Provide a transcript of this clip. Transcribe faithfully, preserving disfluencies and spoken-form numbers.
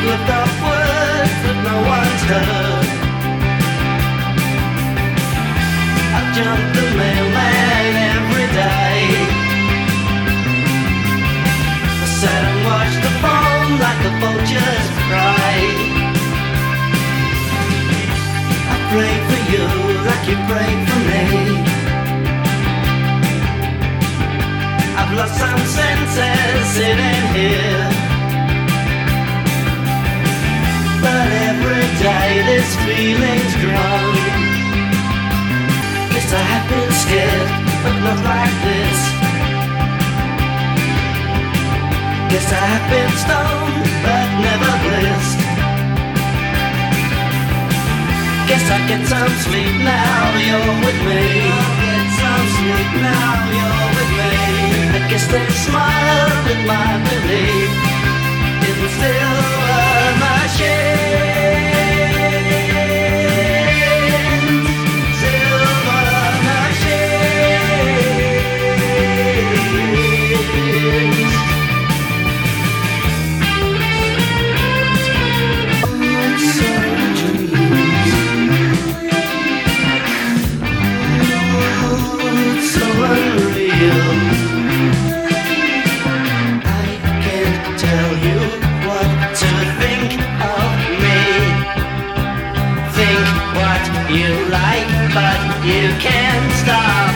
lived off words that no one's heard. I've jumped the mailman every day. I sat and watched the phone like the vultures cry. I prayed for you like you prayed for me. I've lost some senses sitting here, but every day this feeling's grown. Guess I have been scared, but not like this. Guess I have been stoned, but never blissed. Guess I get some sleep now you're with me. I'll get some sleep now you're with me. I guess they smile at my belief in the silver machine. Silver machines. So unreal. I can't tell you what to think of me. Think what you like, but you can't stop.